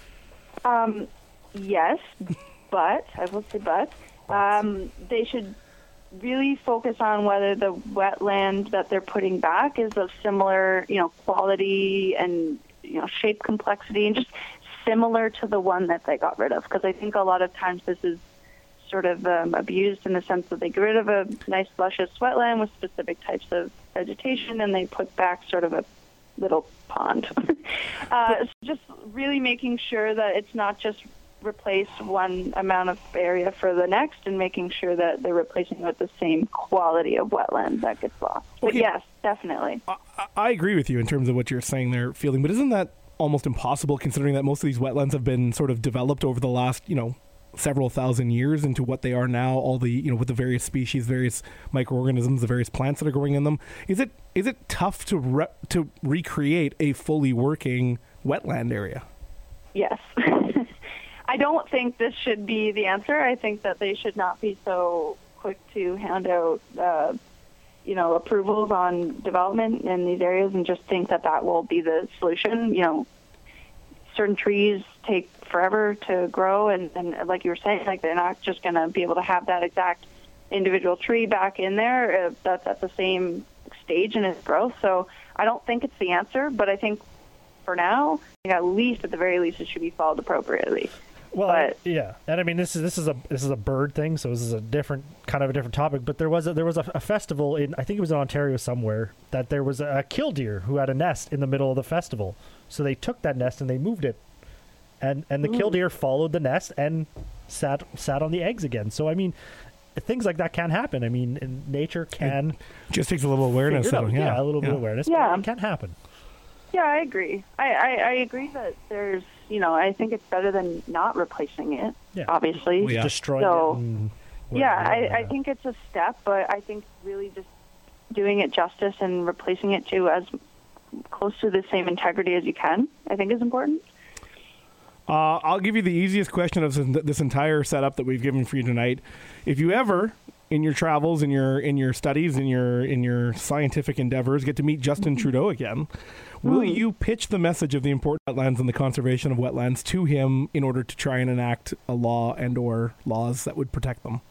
Yes, but I will say they should really focus on whether the wetland that they're putting back is of similar, quality and, shape complexity and just similar to the one that they got rid of. Because I think a lot of times this is sort of abused in the sense that they get rid of a nice luscious wetland with specific types of vegetation and they put back sort of a little pond. Just really making sure that it's not just replace one amount of area for the next and making sure that they're replacing with the same quality of wetland that gets lost. But yes, definitely. I agree with you in terms of what you're saying there, Fielding, but isn't that almost impossible considering that most of these wetlands have been sort of developed over the last, several thousand years into what they are now, all the, with the various species, various microorganisms, the various plants that are growing in them. Is it tough to recreate a fully working wetland area? Yes. I don't think this should be the answer. I think that they should not be so quick to hand out, approvals on development in these areas and just think that will be the solution. Certain trees take forever to grow, and like you were saying, like they're not just going to be able to have that exact individual tree back in there that's at the same stage in its growth. So I don't think it's the answer, but I think for now, at the very least, it should be followed appropriately. Well, yeah, and I mean this is a bird thing, so this is a different topic. But there was a festival in, I think it was in Ontario somewhere, that there was a killdeer who had a nest in the middle of the festival. So they took that nest and they moved it, and the killdeer followed the nest and sat on the eggs again. So I mean, things like that can happen. I mean, nature can Just takes a little awareness. figure it out. Yeah, a little bit of awareness. Yeah. But it can happen. Yeah, I agree. I agree that there's, I think it's better than not replacing it, Yeah. obviously. Well, yeah. Destroying So, it. And Yeah, whatever. I think it's a step, but I think really just doing it justice and replacing it to as close to the same integrity as you can, I think is important. I'll give you the easiest question of this entire setup that we've given for you tonight. If you ever, in your travels, in your studies, in your scientific endeavors, get to meet Justin Trudeau again, will you pitch the message of the importance of wetlands and the conservation of wetlands to him in order to try and enact a law and/or laws that would protect them?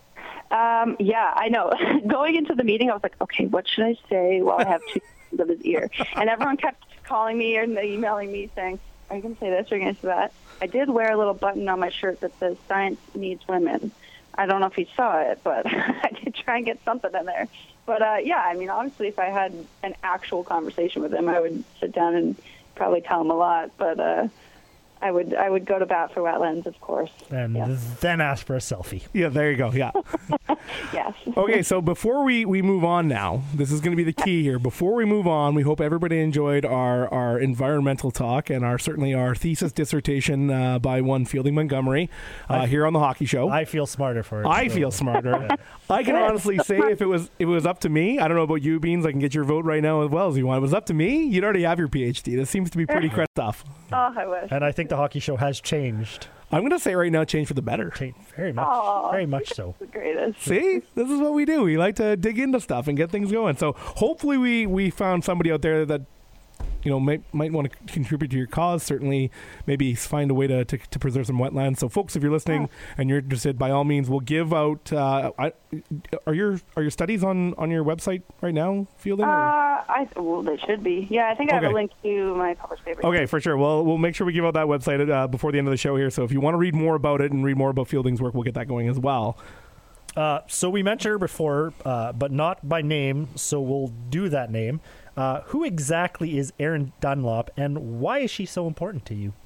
Yeah, I know. Going into the meeting, I was like, okay, what should I say while I have two pieces of his ear? And everyone kept calling me and emailing me saying, are you going to say this or are you going to say that? I did wear a little button on my shirt that says "Science Needs Women." I don't know if you saw it, but I did try and get something in there. But yeah, I mean, obviously, if I had an actual conversation with him, I would sit down and probably tell him a lot. But I would go to bat for wetlands, of course. And Yeah. then ask for a selfie. Yeah, there you go. Yeah. Yes. Okay, so before we move on now, this is going to be the key here. Before we move on, we hope everybody enjoyed our environmental talk and certainly our thesis dissertation by one Fielding Montgomery here on the Hockey Show. I feel smarter for it. I so- feel smarter. I can honestly say if it was up to me, I don't know about you, Beans, I can get your vote right now as well as you want. If it was up to me, you'd already have your PhD. This seems to be pretty crap stuff. Oh, I wish. And I think the hockey show has changed. I'm going to say right now, change for the better. Very much. Aw. Very much so. The greatest. See, this is what we do. We like to dig into stuff and get things going. So hopefully we found somebody out there that might want to contribute to your cause. Certainly, maybe find a way to preserve some wetlands. So, folks, if you're listening and you're interested, by all means, we'll give out. Are your studies on your website right now, Fielding? Well, they should be. Yeah, I think I have Okay. a link to my published paper. Okay, for sure. Well, we'll make sure we give out that website before the end of the show here. So if you want to read more about it and read more about Fielding's work, we'll get that going as well. So we mentioned her before, but not by name, so we'll do that name. Who exactly is Erin Dunlop, and why is she so important to you?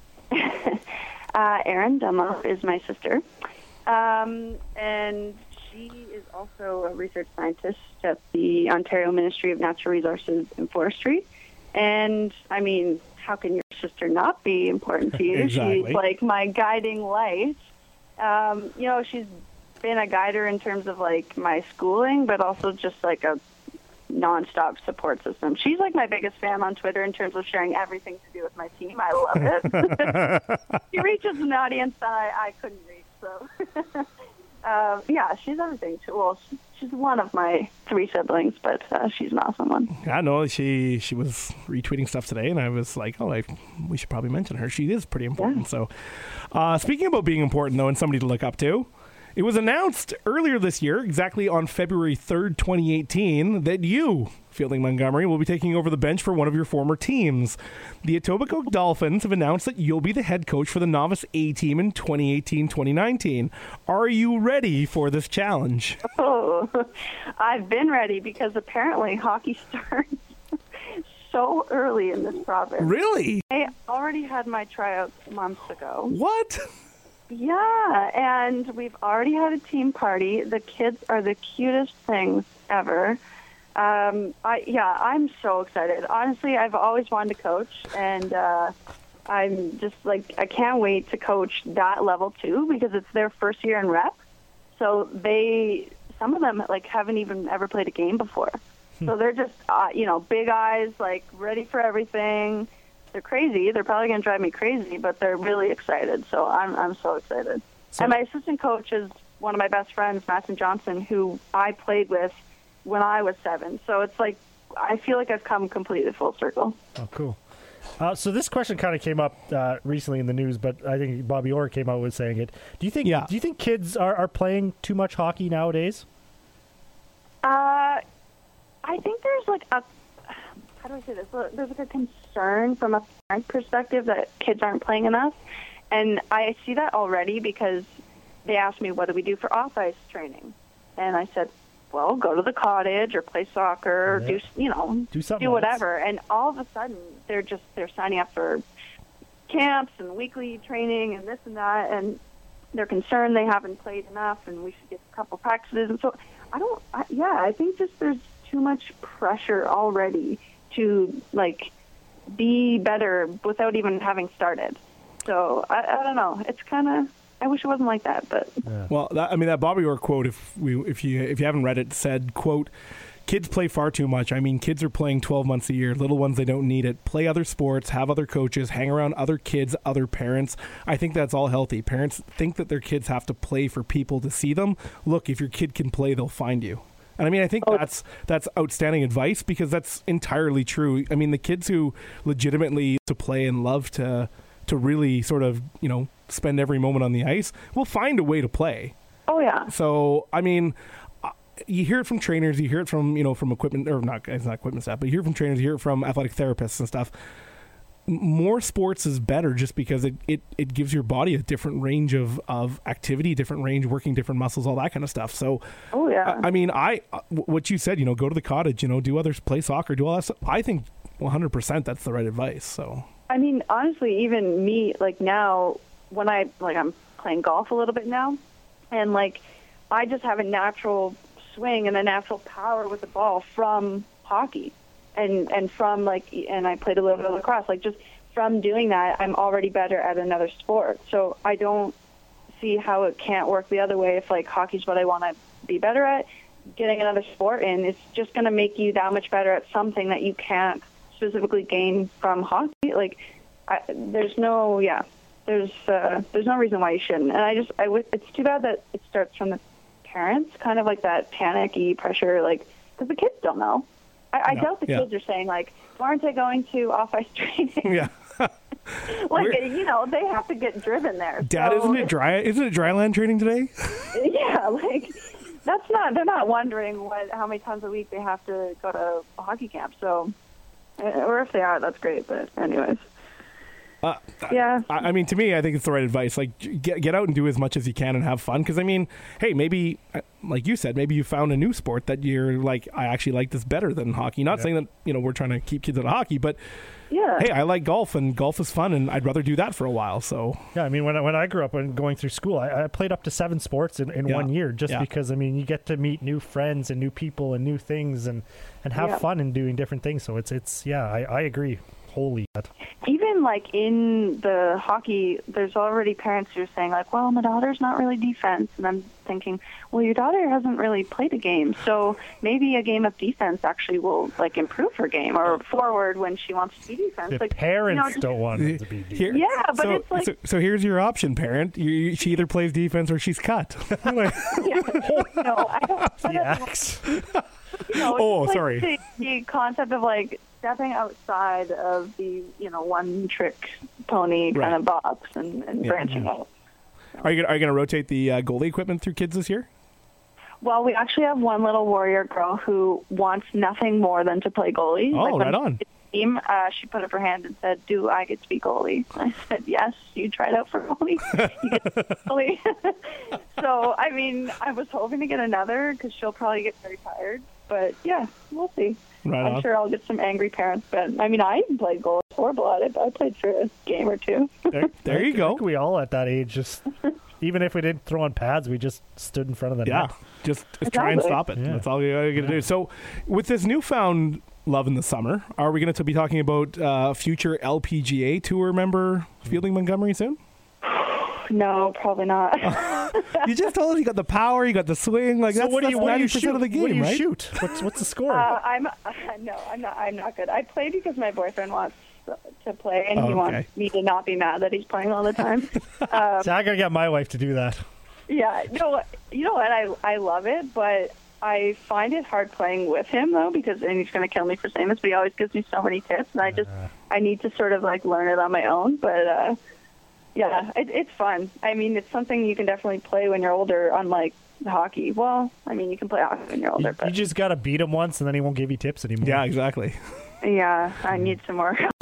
Erin Dunlop is my sister, and she is also a research scientist at the Ontario Ministry of Natural Resources and Forestry. And, I mean, how can your sister not be important to you? Exactly. She's like my guiding light. She's been a guider in terms of like my schooling, but also just like a nonstop support system. She's like my biggest fan on Twitter in terms of sharing everything to do with my team. I love it. She reaches an audience that I couldn't reach. So, yeah, she's everything. Well, she's one of my three siblings, but she's an awesome one. I know she was retweeting stuff today, and I was like, we should probably mention her. She is pretty important. Yeah. So, speaking about being important, though, and somebody to look up to, it was announced earlier this year, exactly on February 3rd, 2018, that you, Fielding Montgomery, will be taking over the bench for one of your former teams. The Etobicoke Dolphins have announced that you'll be the head coach for the Novice A team in 2018-2019. Are you ready for this challenge? Oh, I've been ready because apparently hockey starts so early in this province. Really? I already had my tryouts months ago. What? Yeah, and we've already had a team party. The kids are the cutest things ever. I'm so excited. Honestly, I've always wanted to coach, and I'm just like, I can't wait to coach that level too, because it's their first year in rep. So some of them like haven't even ever played a game before. So they're just, big eyes, like ready for everything. They're crazy. They're probably going to drive me crazy, but they're really excited. So I'm so excited. So- And my assistant coach is one of my best friends, Matson Johnson, who I played with when I was 7. So it's like, I feel like I've come completely full circle. Oh, cool. So this question kind of came up recently in the news, but I think Bobby Orr came out with saying it. Do you think kids are playing too much hockey nowadays? I think there's like how do I say this? There's like a concern from a parent perspective that kids aren't playing enough. And I see that already because they asked me, what do we do for off-ice training? And I said, well, go to the cottage or play soccer or Yeah. Do something else. whatever. And all of a sudden, they're signing up for camps and weekly training and this and that. And they're concerned they haven't played enough and we should get a couple practices. And so I think just there's too much pressure already to like be better without even having started. So I don't know. It's kind of, I wish it wasn't like that, but. Yeah. Well, that Bobby Orr quote, if you haven't read it, said, quote, "Kids play far too much. I mean, kids are playing 12 months a year. Little ones, they don't need it. Play other sports, have other coaches, hang around other kids, other parents. I think that's all healthy. Parents think that their kids have to play for people to see them. Look, if your kid can play, they'll find you." And I mean, I think that's outstanding advice because that's entirely true. I mean, the kids who legitimately to play and love to really sort of, spend every moment on the ice will find a way to play. Oh, yeah. So, I mean, you hear it from trainers, you hear it from, from equipment, or not, it's not equipment staff, but you hear it from trainers, you hear it from athletic therapists and stuff. More sports is better just because it gives your body a different range of activity, different range, working different muscles, all that kind of stuff. So, oh yeah. I mean, what you said, go to the cottage, do others, play soccer, do all that stuff. I think 100% that's the right advice. So, I mean, honestly, even me, like now, when I'm playing golf a little bit now, and like I just have a natural swing and a natural power with the ball from hockey. And from and I played a little bit of lacrosse, just from doing that, I'm already better at another sport. So I don't see how it can't work the other way. If hockey's what I want to be better at, getting another sport in, it's just going to make you that much better at something that you can't specifically gain from hockey. There's no reason why you shouldn't. And it's too bad that it starts from the parents, kind of like that panicky pressure, because the kids don't know. I doubt the kids are saying, aren't they going to off-ice training? Yeah. They have to get driven there. Dad, so, isn't it dry land training today? Yeah, they're not wondering how many times a week they have to go to a hockey camp. So, or if they are, that's great. But anyways. Yeah. I mean, to me, I think it's the right advice. Get out and do as much as you can and have fun. Because, I mean, hey, maybe, like you said, maybe you found a new sport that you're like, I actually like this better than hockey. Not saying that, we're trying to keep kids out of hockey, but yeah. Hey, I like golf, and golf is fun, and I'd rather do that for a while. So yeah, I mean, when I grew up and going through school, I played up to 7 sports in 1 year because, I mean, you get to meet new friends and new people and new things and have fun in doing different things. So I agree. Holy God. Even in the hockey, there's already parents who are saying well, my daughter's not really defense. And I'm thinking, well, your daughter hasn't really played a game. So maybe a game of defense actually will improve her game, or forward when she wants to be defense. The parents don't want her to be defense. Yeah, but so here's your option, parent. She either plays defense or she's cut. No, I don't. The axe. Sorry. The concept of stepping outside of the one trick pony kind of box and branching out. Are you going to rotate the goalie equipment through kids this year? Well, we actually have one little warrior girl who wants nothing more than to play goalie. Oh, right on. Team, she put up her hand and said, "Do I get to be goalie?" I said, "Yes, you tried out for goalie. You get to be goalie." So, I mean, I was hoping to get another because she'll probably get very tired. But yeah, we'll see. Right I'm sure I'll get some angry parents. But I mean, I even played goalie for blood. I played for a game or two. There you go. I think we all at that age just. Even if we didn't throw on pads, we just stood in front of the net. Just try and stop it. Yeah. That's all you got to do. So, with this newfound love in the summer, are we going to be talking about future LPGA Tour member Fielding Montgomery soon? No, probably not. You just told us you got the power, you got the swing. Like, so that's 90% of the game, what do you right? shoot? What's the score? I'm not good. I play because my boyfriend wants to play, and he wants me to not be mad that he's playing all the time. So I gotta get my wife to do that. Yeah, no, you know what? I love it, but I find it hard playing with him though, and he's going to kill me for saying this, but he always gives me so many tips, and I need to sort of learn it on my own. But yeah, it's fun. I mean, it's something you can definitely play when you're older, unlike hockey. Well, I mean, you can play hockey when you're older, but you just got to beat him once, and then he won't give you tips anymore. Yeah, exactly. Yeah, I need some more help.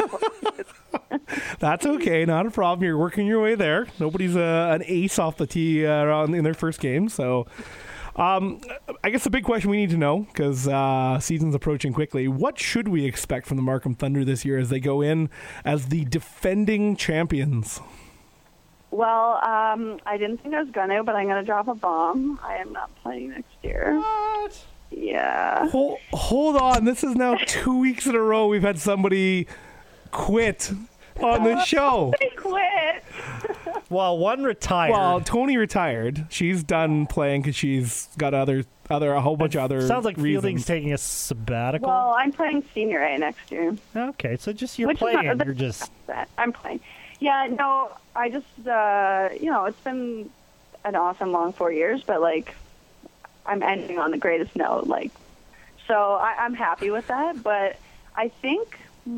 That's okay, not a problem. You're working your way there. Nobody's an ace off the tee in their first game. So I guess the big question we need to know, because season's approaching quickly, what should we expect from the Markham Thunder this year as they go in as the defending champions? Well, I didn't think I was going to, but I'm going to drop a bomb. I am not playing next year. What? Yeah. Hold on. This is now 2 weeks in a row we've had somebody quit on the show. They quit. Well, one retired. Well, Tony retired. She's done playing because she's got a whole bunch of other Sounds like reasons. Fielding's taking a sabbatical. Well, I'm playing Senior A next year. Okay, so just you're Which is playing. not- You're just I'm playing. Yeah, no, I just, it's been an awesome long 4 years, but, like, I'm ending on the greatest note. Like, so I'm happy with that, but I think,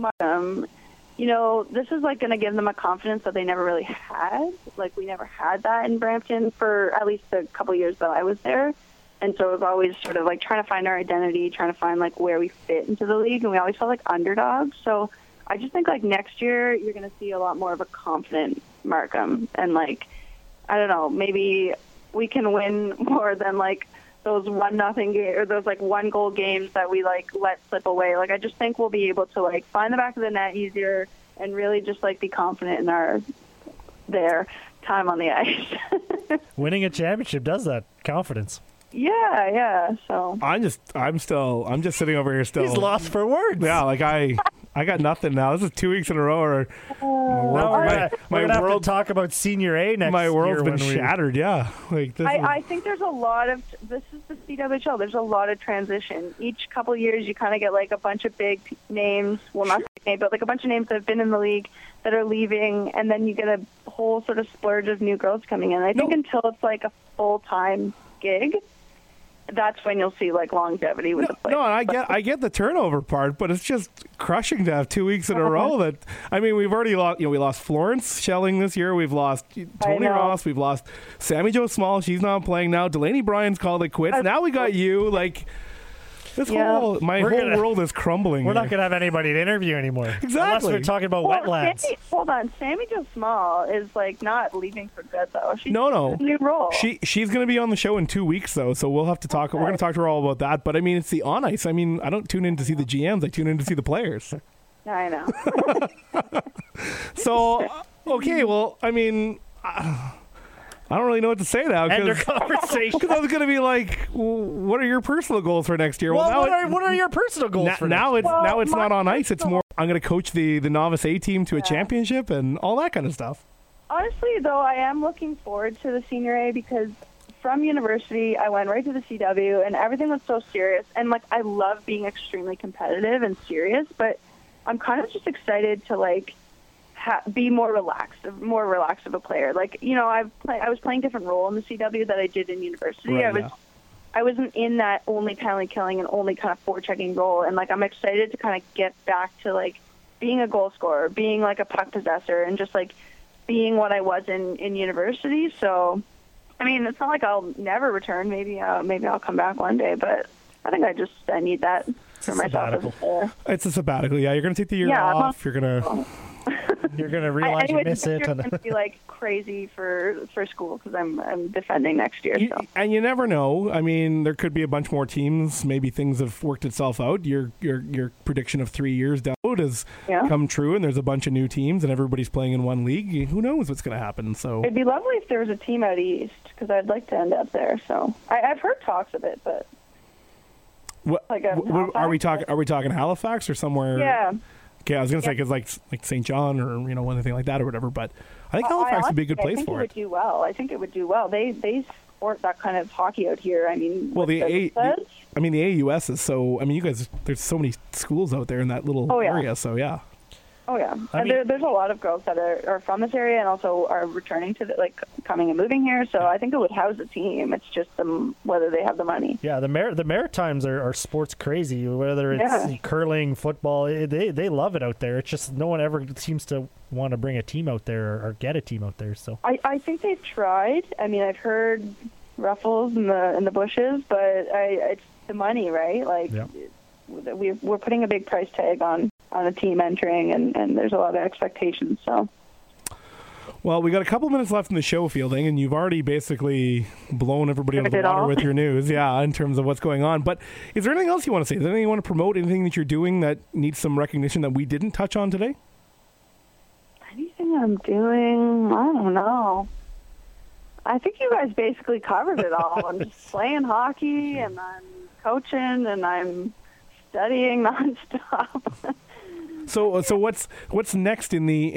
this is, like, going to give them a confidence that they never really had. Like, we never had that in Brampton for at least a couple years that I was there. And so it was always sort of, like, trying to find our identity, trying to find, like, where we fit into the league, and we always felt like underdogs. So I just think, like, next year you're going to see a lot more of a confident Markham. And, like, I don't know, maybe we can win more than, like, those 1-0 game or those, like, 1-goal games that we, like, let slip away. Like, I just think we'll be able to, like, find the back of the net easier and really just, like, be confident in their time on the ice. winning a championship does that. Confidence. Yeah. So I'm just sitting over here still. He's lost for words. Yeah, like I got nothing now. This is 2 weeks in a row. Or Now we're gonna have to talk about Senior A next. my world's year been when we- shattered. Yeah, like this. I think there's a lot of, this is the CWHL, there's a lot of transition. Each couple of years you kind of get like a bunch of big names, well not big names, but like a bunch of names that have been in the league that are leaving, and then you get a whole sort of splurge of new girls coming in. I think until it's like a full-time gig, that's when you'll see like longevity with the players. No, and I get the turnover part, but it's just crushing to have 2 weeks in a row. That I mean, we've already lost. We lost Florence Schelling this year. We've lost Tony Ross. We've lost Sammy Jo Small. She's not playing now. Delaney Bryan's called it quits. Now we got you. Like this whole world is crumbling. We're not gonna have anybody to interview anymore. Exactly. Unless we're talking about wetlands. Hold on, Sammy Jo Small is like not leaving for good though. She's No. in a new role. She's going to be on the show in 2 weeks though, so we'll have to talk. We're going to talk to her all about that. But I mean, it's the on ice. I mean, I don't tune in to see the GMs. I tune in to see the players. I know. So okay, well, I mean. I don't really know what to say now. End our conversation. Because I was going to be like, what are your personal goals for next year? Well, now what are your personal goals for now next it's year? now it's not on ice. It's more I'm going to coach the novice A team to a championship and all that kind of stuff. Honestly, though, I am looking forward to the Senior A because from university, I went right to the CW, and everything was so serious. And, like, I love being extremely competitive and serious, but I'm kind of just excited to, like, be more relaxed of a player. Like, you know, I was playing a different role in the CW that I did in university. Right, I wasn't in that only penalty killing and only kind of forechecking role. And, like, I'm excited to kind of get back to, like, being a goal scorer, being, like, a puck possessor, and just, like, being what I was in university. So, I mean, it's not like I'll never return. Maybe I'll come back one day, but I think I need that for myself as a player. It's a sabbatical. Yeah, you're going to take the year off. You're going to... You're going to realize you miss it. It's going to be like crazy for school because I'm defending next year. And you never know. I mean, there could be a bunch more teams. Maybe things have worked itself out. Your prediction of 3 years down the road has come true, and there's a bunch of new teams, and everybody's playing in one league. Who knows what's going to happen? So it'd be lovely if there was a team out east because I'd like to end up there. So I've heard talks of it, but are we talking Halifax or somewhere? Yeah. Okay, I was going to say because like St. John or anything like that or whatever, but I think Halifax would be a good place for it. I think it would do well. They sport that kind of hockey out here. I mean, the AUS is so. I mean, you guys, there's so many schools out there in that little area. So yeah. Oh yeah, there's a lot of girls that are from this area and also are returning to coming and moving here. So I think it would house a team. It's just whether they have the money. Yeah, the Maritimes are sports crazy. Whether it's curling, football, they love it out there. It's just no one ever seems to want to bring a team out there or get a team out there. So I think they've tried. I mean, I've heard ruffles in the bushes, but it's the money, right? Like we're putting a big price tag on a team entering, and there's a lot of expectations. So, well, we got a couple minutes left in the show, Fielding, and you've already basically blown everybody out of the water with your news, in terms of what's going on. But is there anything else you want to say? Is there anything you want to promote? Anything that you're doing that needs some recognition that we didn't touch on today? Anything I'm doing, I don't know. I think you guys basically covered it all. I'm just playing hockey, and I'm coaching, and I'm studying nonstop. So what's next in the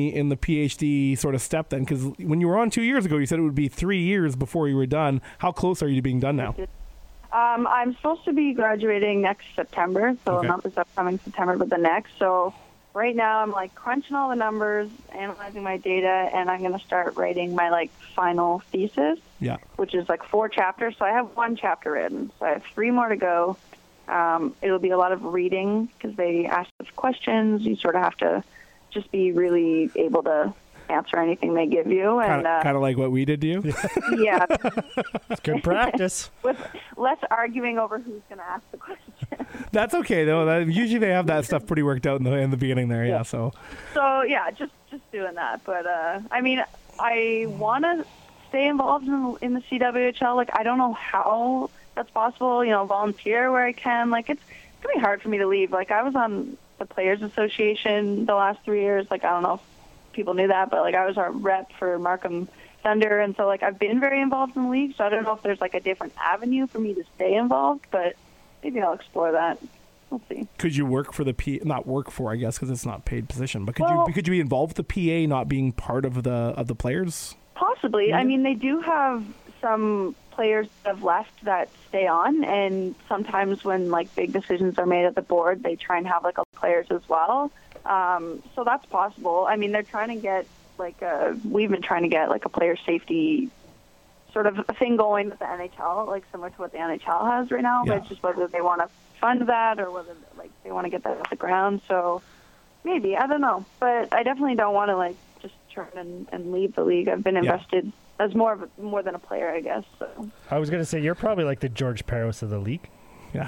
PhD sort of step then? Because when you were on 2 years ago, you said it would be 3 years before you were done. How close are you to being done now? I'm supposed to be graduating next September, so Okay. not this upcoming September, but the next. So right now I'm like crunching all the numbers, analyzing my data, and I'm going to start writing my like final thesis, Yeah. which is like 4 chapters. So I have 1 chapter written, so I have 3 more to go. It'll be a lot of reading because they ask us questions. You sort of have to just be really able to answer anything they give you, and Kind of like what we did to you. yeah, It's good practice. with less arguing over who's going to ask the question. That's okay though. Usually they have that stuff pretty worked out in the beginning there. Yeah. So So yeah, just doing that. But I mean, I want to stay involved in the CWHL. Like, I don't know how that's possible. You know, volunteer where I can. Like, it's gonna be hard for me to leave. Like, I was on the Players Association the last 3 years. Like, I don't know if people knew that, but like, I was our rep for Markham Thunder, and so like, I've been very involved in the league. So I don't know if there's like a different avenue for me to stay involved, but maybe I'll explore that. We'll see. could you work for the not work for, I guess, because it's not paid position, but Well- could you be involved with the PA not being part of the players? Possibly. I mean, they do have some players that have left that stay on, and sometimes when like big decisions are made at the board, they try and have like a players as well. So that's possible. I mean, they're trying to get we've been trying to get like a player safety sort of a thing going with the NHL, like similar to what the NHL has right now. Yeah. But it's just whether they want to fund that or whether like they want to get that off the ground. So maybe, I don't know, but I definitely don't want to like just turn and leave the league. I've been invested as more than a player, I guess. So I was going to say, you're probably like the George Peros of the league. Yeah.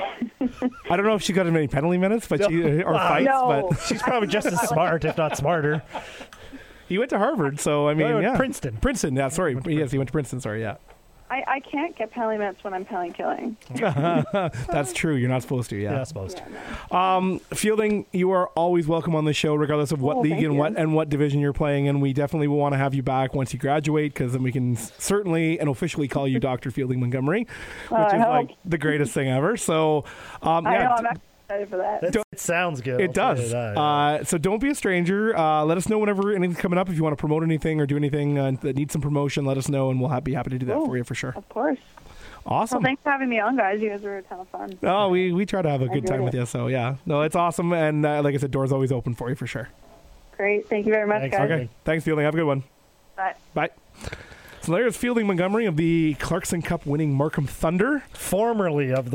I don't know if she got as many penalty minutes, but or fights, No. but She's probably just as smart, if not smarter. he went to Harvard, so I mean, No, yeah, Princeton. Princeton. Yeah, sorry, yes, he went to Princeton. Sorry, yeah, I can't get penalty minutes when I'm penalty killing. that's true. You're not supposed to. Yeah, Yeah. I suppose. Fielding, you are always welcome on the show, regardless of what league thank and you. what division you're playing in. We definitely will want to have you back once you graduate, because then we can certainly and officially call you Dr. Fielding Montgomery, which I is hope. like the greatest thing ever. So, I know, yeah, I'm actually excited for that. It sounds good. it I'll tell you does. that. So don't be a stranger. Let us know whenever anything's coming up. If you want to promote anything or do anything that needs some promotion, let us know, and we'll be happy to do that Cool. for you for sure. Of course. Well, Awesome. thanks for having me on, guys. You guys were a ton of fun. Oh, we try to have a good enjoyed time with it. you. So yeah, no, it's awesome. And like I said, doors always open for you for sure. Great. Thank you very much, Thanks, guys. okay. Okay. Thanks, Fielding. Have a good one. Bye. Bye. So there's Fielding Montgomery of the Clarkson Cup winning Markham Thunder. Formerly of the...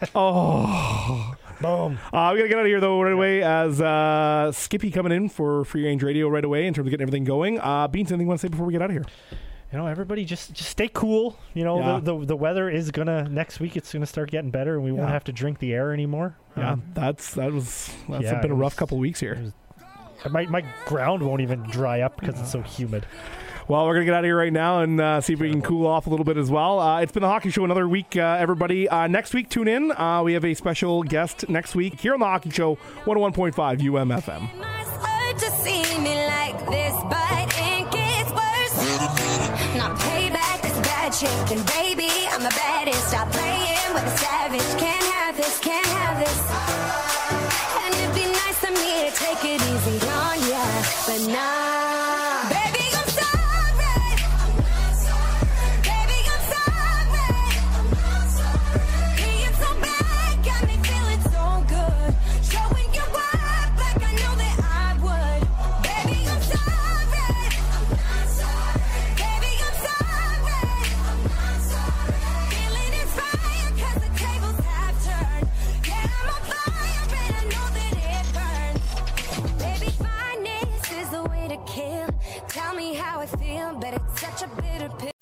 Oh. Boom. We got to get out of here, though, right away, as Skippy coming in for Free Range Radio right away in terms of getting everything going. Beans, anything you want to say before we get out of here? You know, everybody just stay cool. You know, Yeah. the weather is next week it's gonna start getting better, and we won't Yeah. have to drink the air anymore. Yeah, that's Yeah, been it a rough was- couple of weeks here. My ground won't even dry up because it's so humid. Well, we're going to get out of here right now and see if we can cool off a little bit as well. It's been the Hockey Show another week, everybody. Next week, tune in. We have a special guest next week here on the Hockey Show, 101.5 UMFM. It's hard to see me like this, but it gets worse. Not payback is bad chicken, baby. I'm the baddest. Stop playing with a savage. Can't have this, can't have this. And it'd be nice of me to take it easy on ya, but nah. Baby, I'm sorry. Baby, I'm sorry. Being so bad got me feeling so good. Showing you up like I know that I would. Baby, I'm sorry. Baby, I'm sorry. Feeling inspired 'cause the tables have turned. Yeah, I'm on fire and I know that it burns. Baby, fineness is the way to kill. Tell me how I feel, but it's such a bitter pill.